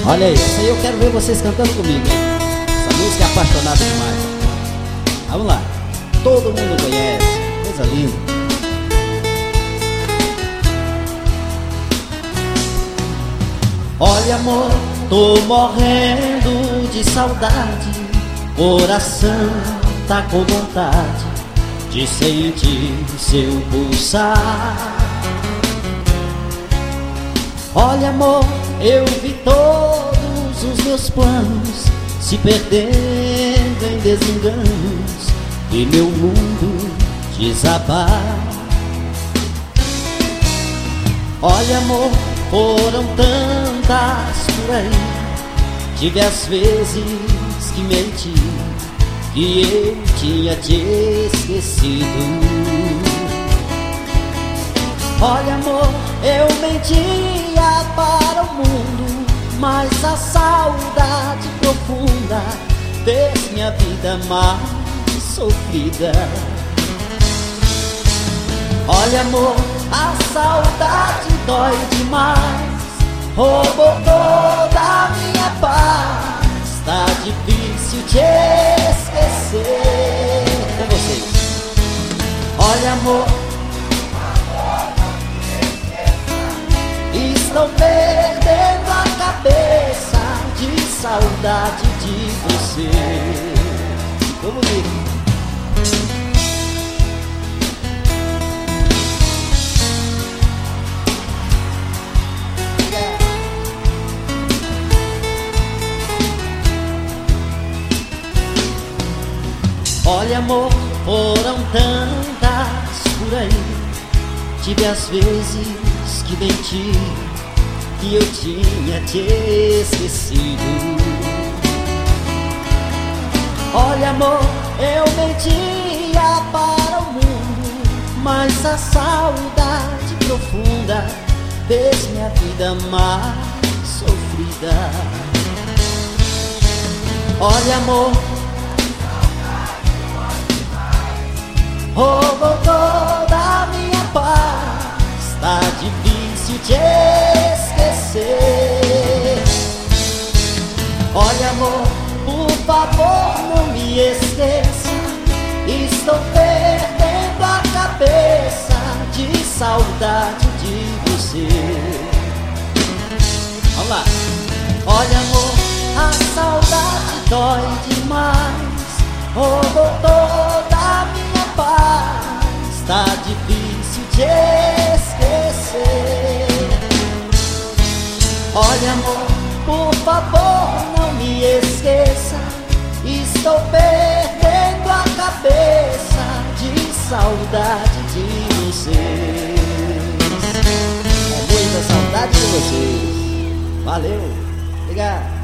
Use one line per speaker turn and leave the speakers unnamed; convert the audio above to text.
Olha aí, essa aí eu quero ver vocês cantando comigo, hein? Essa música é apaixonada demais. Vamos lá. Todo mundo conhece. Coisa linda. Olha, amor, tô morrendo de saudade. Coração tá com vontade de sentir seu pulsar. Olha, amor, eu vi todos os meus planos se perdendo em desenganos e meu mundo desabar. Olha, amor, foram tantas por aí, tive às vezes que mentir, que eu tinha te esquecido. Olha, amor, eu mentia para o mundo, mas a saudade profunda fez minha vida mais sofrida. Olha, amor, a saudade dói demais, roubou toda a minha paz. Tá difícil te esquecer. Com vocês. Olha, amor, estou perdendo a cabeça de saudade de você. Vamos ver. Olha, amor, foram tantas por aí, tive às vezes que mentir, que eu tinha te esquecido. Olha, amor, eu mentia para o mundo, mas a saudade profunda fez minha vida mais sofrida. Olha, amor, roubou toda a minha paz, tá difícil te esquecer. Olha, amor, por favor não me esqueça, estou perdendo a cabeça de saudade de você. Vamos lá. Olha, amor, a saudade dói demais, roubou toda a minha paz, tá difícil te esquecer. Olha, amor, por favor não me esqueça, estou perdendo a cabeça de saudade de vocês. É muita saudade de vocês. Valeu, obrigado.